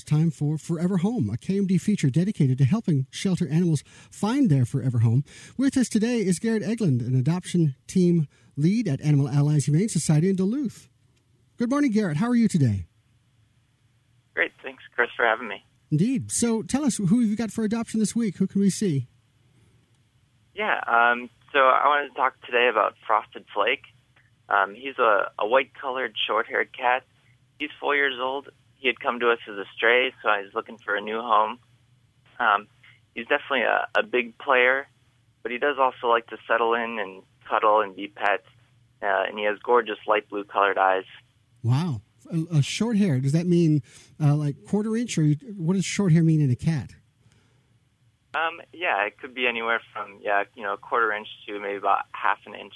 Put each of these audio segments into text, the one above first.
time for Forever Home, a KMD feature dedicated to helping shelter animals find their forever home. With us today is Garrett Eglund, an adoption team lead at Animal Allies Humane Society in Duluth. Good morning, Garrett. How are you today? Great. Thanks, Chris, for having me. Indeed. So tell us, who have you got for adoption this week? Who can we see? Yeah, so I wanted to talk today about Frosted Flake. He's a white-colored, short-haired cat. He's 4 years old. He had come to us as a stray, so I was looking for a new home. He's definitely a big player, but he does also like to settle in and cuddle and be pet, and he has gorgeous light blue-colored eyes. Wow. A short hair, does that mean like quarter inch, or what does short hair mean in a cat? Yeah, it could be anywhere from, a quarter inch to maybe about half an inch.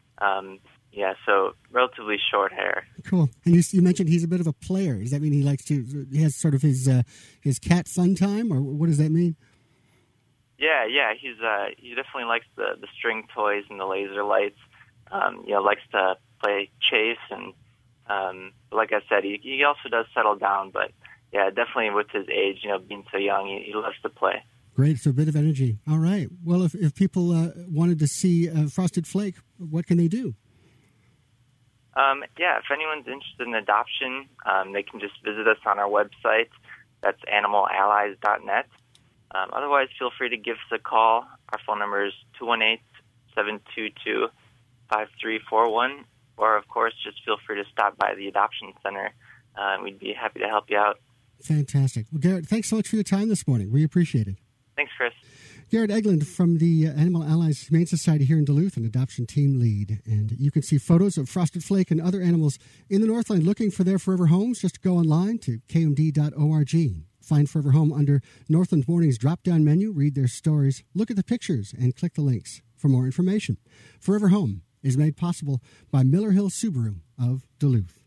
So relatively short hair. Cool. And you mentioned he's a bit of a player. Does that mean he has sort of his cat fun time, or what does that mean? Yeah, he definitely likes the string toys and the laser lights. Likes to play chase, and like I said, he also does settle down, but yeah, definitely with his age, being so young, he loves to play. Great, so a bit of energy. All right. Well, if people wanted to see Frosted Flake, what can they do? If anyone's interested in adoption, they can just visit us on our website. That's animalallies.net. Otherwise, feel free to give us a call. Our phone number is 218-722-5341. Or, of course, just feel free to stop by the Adoption Center. We'd be happy to help you out. Fantastic. Well, Garrett, thanks so much for your time this morning. We appreciate it. Thanks, Chris. Garrett Eglund from the Animal Allies Humane Society here in Duluth, an adoption team lead. And you can see photos of Frosted Flake and other animals in the Northland looking for their forever homes. Just go online to kmd.org. Find Forever Home under Northland Morning's drop-down menu, read their stories, look at the pictures, and click the links for more information. Forever Home is made possible by Miller Hill Subaru of Duluth.